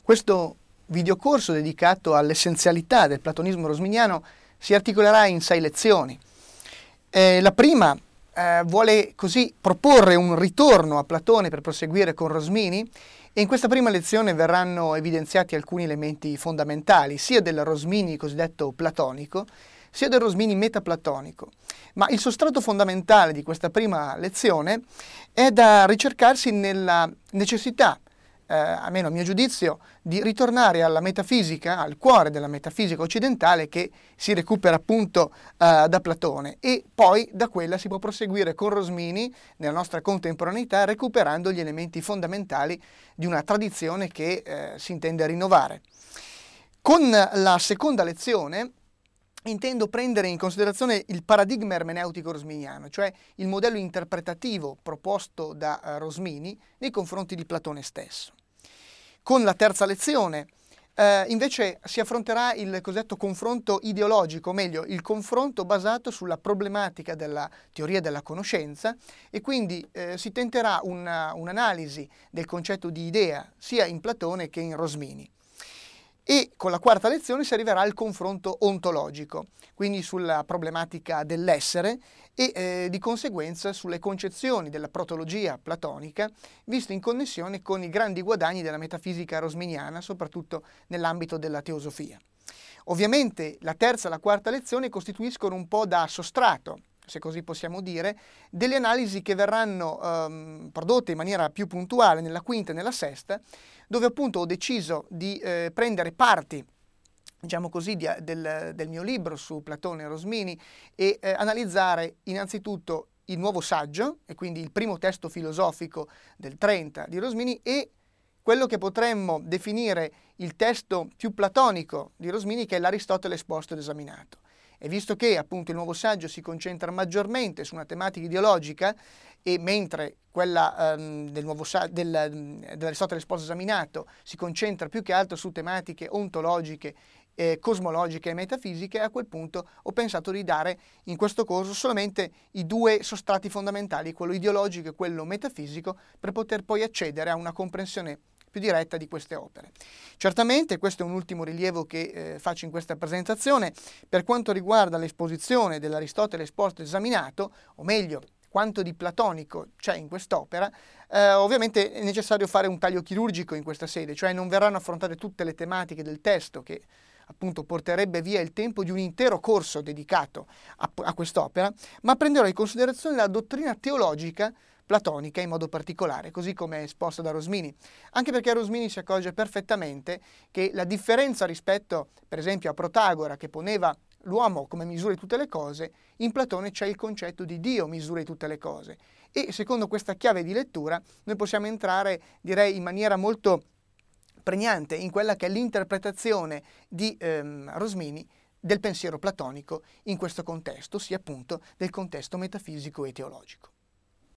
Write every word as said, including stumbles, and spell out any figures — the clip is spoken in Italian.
Questo videocorso dedicato all'essenzialità del platonismo rosminiano si articolerà in sei lezioni. Eh, la prima eh, vuole così proporre un ritorno a Platone per proseguire con Rosmini, e in questa prima lezione verranno evidenziati alcuni elementi fondamentali, sia del Rosmini cosiddetto platonico, sia del Rosmini metaplatonico. Ma il sostrato fondamentale di questa prima lezione è da ricercarsi nella necessità, eh, almeno a mio giudizio, di ritornare alla metafisica, al cuore della metafisica occidentale che si recupera appunto eh, da Platone, e poi da quella si può proseguire con Rosmini nella nostra contemporaneità, recuperando gli elementi fondamentali di una tradizione che eh, si intende rinnovare. Con la seconda lezione intendo prendere in considerazione il paradigma ermeneutico rosminiano, cioè il modello interpretativo proposto da uh, Rosmini nei confronti di Platone stesso. Con la terza lezione eh, invece si affronterà il cosiddetto confronto ideologico, o meglio il confronto basato sulla problematica della teoria della conoscenza, e quindi eh, si tenterà una, un'analisi del concetto di idea sia in Platone che in Rosmini. E con la quarta lezione si arriverà al confronto ontologico, quindi sulla problematica dell'essere e eh, di conseguenza sulle concezioni della protologia platonica, viste in connessione con i grandi guadagni della metafisica rosminiana, soprattutto nell'ambito della teosofia. Ovviamente la terza e la quarta lezione costituiscono un po' da sostrato, se così possiamo dire, delle analisi che verranno ehm, prodotte in maniera più puntuale nella quinta e nella sesta, dove appunto ho deciso di eh, prendere parti, diciamo così, di, del, del mio libro su Platone e Rosmini e eh, analizzare innanzitutto il nuovo saggio, e quindi il primo testo filosofico del trenta di Rosmini, e quello che potremmo definire il testo più platonico di Rosmini, che è l'Aristotele esposto ed esaminato. E visto che appunto il nuovo saggio si concentra maggiormente su una tematica ideologica, e mentre quella um, del nuovo sa- del, um, dell'Aristotele esposto esaminato si concentra più che altro su tematiche ontologiche, eh, cosmologiche e metafisiche, a quel punto ho pensato di dare in questo corso solamente i due sostrati fondamentali, quello ideologico e quello metafisico, per poter poi accedere a una comprensione più diretta di queste opere. Certamente questo è un ultimo rilievo che eh, faccio in questa presentazione per quanto riguarda l'esposizione dell'Aristotele esposto esaminato, o meglio quanto di platonico c'è in quest'opera. Eh, ovviamente è necessario fare un taglio chirurgico in questa sede, cioè non verranno affrontate tutte le tematiche del testo, che appunto porterebbe via il tempo di un intero corso dedicato a, a quest'opera, ma prenderò in considerazione la dottrina teologica platonica in modo particolare, così come esposta da Rosmini, anche perché Rosmini si accorge perfettamente che la differenza rispetto, per esempio, a Protagora, che poneva l'uomo come misura di tutte le cose, in Platone c'è il concetto di Dio misura di tutte le cose, e secondo questa chiave di lettura noi possiamo entrare, direi, in maniera molto pregnante in quella che è l'interpretazione di ehm, Rosmini del pensiero platonico in questo contesto, sia appunto del contesto metafisico e teologico.